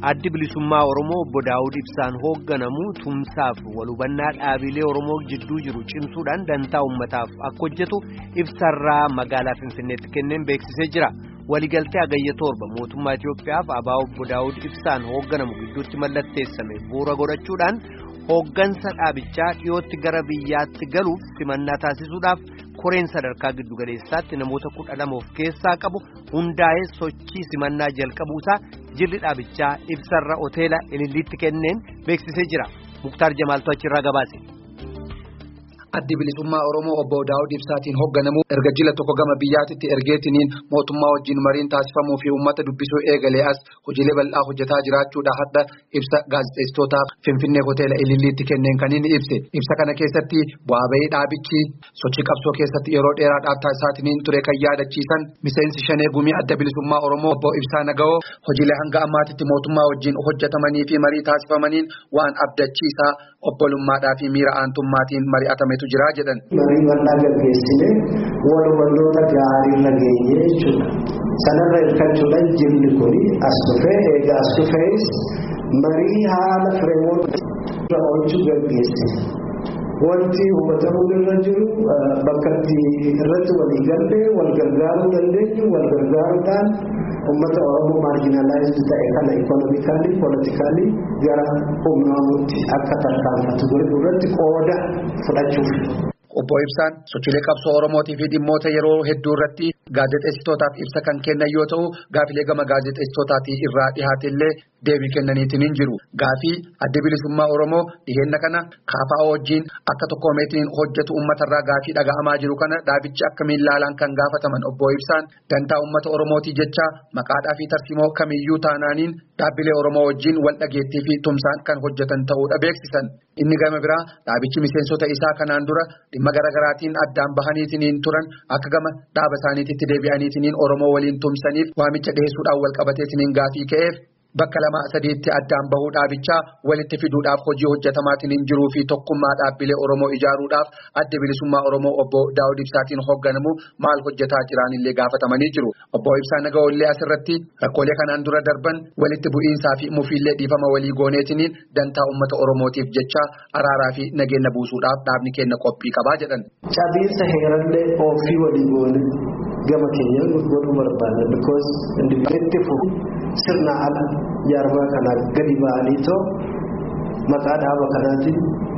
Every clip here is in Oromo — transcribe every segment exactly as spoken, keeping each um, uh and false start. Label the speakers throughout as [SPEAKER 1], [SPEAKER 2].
[SPEAKER 1] Addi bilisummaa Oromoo obbo Daawud Ibsaan hoogganamu tumsaaf walhubannaa dhaabilee Oromoo jidduu jiru cimsuudhaan dantaa uummataaf akka hojjetu ibsarraa magaalaa Finfinneetti kenneen beeksisee jira. Waliigaltee hagayya torba mootummaa Itiyoophiyaaf abaa obbo Daawud Ibsaan hoogganamu gidduutti mallatteessame bu'uura godhachuudhaan hooggansa dhaabichaa dhiyootti gara biyyaatti galuuf simannaa taasisuudhaaf koreen sadarkaa giddu galeessaatti namoota kudha lama of keessaa qabu hundaa'ee sochii simannaa jalqabuusaa jilli dhaabichaa ibsarra hoteela Ililliitti kenneen beeksisee jira. Muktaar Jamaaltu achirraa gabaase.
[SPEAKER 2] Addi bilisummaa Oromoo obbo Daawud Ibsaatiin hoogganamu erga jila tokko gama biyyaatitti ergeetiniin mootummaa wajjin mariin taasifamuu fi uummata dubbisuu eegalee as hojiilee bal'aa hojjetaa jiraachuudha hadda ibsa gaazexeessitootaaf Finfinnee hoteela Ililliitti kenneen kan inni ibse. Ibsa kana keessatti bu'aa bahii dhaabichi sochii qabsoo keessatti yeroo dheeraadhaaf taasisaatiin ture kan yaadachiisan miseensi shanee gumii adda bilisummaa Oromoo obbo Ibsaa Naga'oo hojiilee hanga ammaatitti mootummaa wajjin hojjetamanii fi marii taasifamaniin waan abdachiisaa obbolummaadhaa fi miira aantummaatiin mari'atame jira jedhan.
[SPEAKER 3] Marii bal'aa gaggeessine wal hubannoota gaarii irra geenye jechuudha. Sanarra hirkachuudhaan jilli kun as dhufee eegaa as dhufees marii haala fireemoota oolchuu gaggeessine. Wanti hubatamuu irra jiru bakka irratti walii gallee wal gargaaruu dandeenyu wal gargaaruudhaan ummata Oromoo marginalized ta'e kana economically politically gara humnaamutti akka tarkaanfatu godhu irratti qooda fudhachuuf.
[SPEAKER 2] Obbo Ibsaan sochiilee qabsoo Oromootii fi dhimmoota yeroo hedduu irratti gaazexeessitootaaf ibsa kan kennan yoo ta'u gaafilee gama gaazexeessitootaatii irraa dhihaatellee deebii kennaniitiin hin jiru. Gaafii adda bilisummaa Oromoo dhiheenna kana kaafaa wajjin akka tokkoomeetiin hojjetu uummatarraa gaafii dhaga'amaa jiru kana dhaabichi akkamiin laalaan kan gaafataman obbo Ibsaan dantaa uummata Oromootii jecha maqaadhaa fi tarsiimoo kamiyyuu taanaaniin dhaabbilee Oromoo wajjin wal dhageettii fi tumsaan kan hojjetan ta'uudha beeksisan. Inni gama biraa dhaabichi miseensota isaa kanaan dura dhimma garaagaraatiin addaan bahaniitiin turan akka gama dhaaba isaaniitti deebi'aniitiin Oromoo waliin tumsaniif waamicha dhiyeessuudhaan wal qabateetiin gaafii ka'eef. Bakka lama sadiitti addaan bahuu dhaabichaa walitti fiduudhaaf hojii hojjetamaatiin hin jiruu fi tokkummaa dhaabbilee Oromoo ijaaruudhaaf adda bilisummaa Oromoo obbo Daawud Ibsaatiin hoogganamu maal hojjetaa jiran illee gaafatamanii jiru. Obbo Ibsaan Naga'oollee asirratti rakkoolee kanaan dura darban walitti bu'iinsaa fi mufiillee dhiifama walii gooneetiin dantaa uummata Oromootiif jecha araaraa fi nageenya buusuudhaaf dhaabni kenna qophii qabaa jedhan.
[SPEAKER 3] Cabiinsa heerallee ofii walii goone gama keenyaan godhuu barbaanna because itti fufu sirna ala jaarmaa kana gadi ba'anii too maqaa dhaaba kanaatiin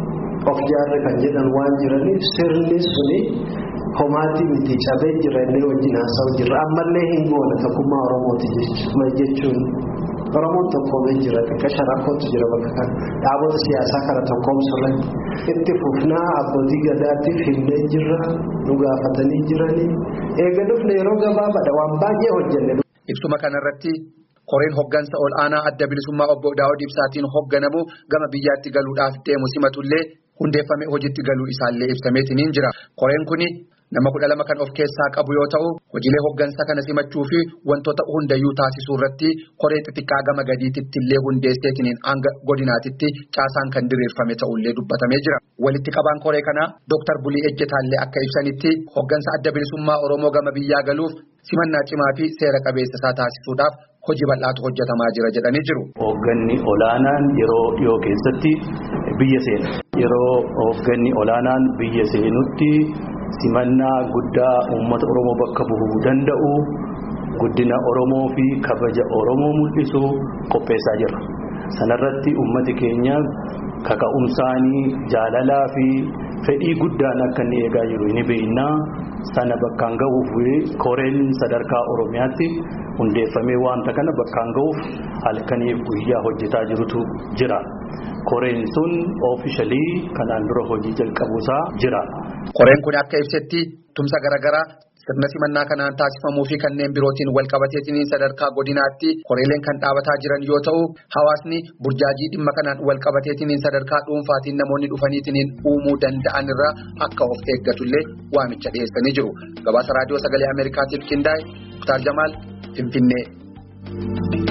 [SPEAKER 3] of jaarre kan jedhan waan jiraniif sirni suni homaatii miti cabee jira illee wajjin haasa'u jirra ammallee hin goone tokkummaa Oromooti jechuun Oromoon tokkoomee jira xiqqaa rakkootu jira bakka kana dhaabota siyaasaa kana tokkoomsuudhaan itti fufnaa abbootii gadaatiif himnee jirra nu gaafatanii jiranii eega dhufne yeroo gabaabaadha waan baay'ee hojjenne.
[SPEAKER 2] Ibsuma kanarratti koreen hoggansa ol aanaa adda bilisummaa obbo Daawud Ibsaatiin hoogganamu gama biyyaatti galuudhaaf deemu simatullee hundeeffame hojiitti galuu isaallee ibsameetiin jira. Koreen kuni nama kudha lama kan of keessaa qabu yoo ta'u hojiilee hoggansa kana simachuu fi wantoota hundayyuu taasisuu irratti koree xixiqqaa gama gadiititti illee hundeesseetiin hanga godinaatitti caasaan kan diriirfame ta'ullee dubbatamee jira. Walitti qabaan koree kanaa Dooktar Bulii Ejjetaallee akka ibsanitti hoggansa adda bilisummaa Oromoo gama biyyaa galuuf simannaa cimaa fi seera qabeessa isaa taasisuudhaaf hojii bal'aatu hojjetamaa jira jedhanii jiru.
[SPEAKER 4] Hoogganni olaanaan yeroo dhiyoo keessatti biyya seena. Yeroo hoogganni olaanaan biyya seenutti simannaa guddaa uummata Oromoo bakka bu'uu danda'u guddina Oromoo fi kabaja Oromoo mul'isu qopheessaa jira. Sanarratti uummati keenya kaka'umsaanii jaalalaa fi fedhii guddaan akka inni eegaa jiru ni beekna. Sana bakkaan ga'uuf koreen sadarkaa Oromiyaatti hundeeffamee wanta kana bakkaan ga'uuf halkaniif guyyaa hojjetaa jirutu jira. Koreen sun officially kanaan dura hojii jalqabuusaa jira.
[SPEAKER 2] Koreen kun akka ibsetti tumsa garaagaraa sirna simannaa kanaan taasifamuu fi kanneen birootiin wal qabateetiin sadarkaa godinaatti koreeleen kan dhaabataa jiran yoo ta'u hawaasni burjaajii dhimma kanaan wal qabateetiin sadarkaa dhuunfaatiin namoonni dhufaniitiin uumuu danda'an irraa akka of eeggatullee waamicha dhiyeessanii jiru. Gabaasa raadiyoo sagalee Ameerikaatiif qindaa'e Muktaar Jamaal Finfinnee.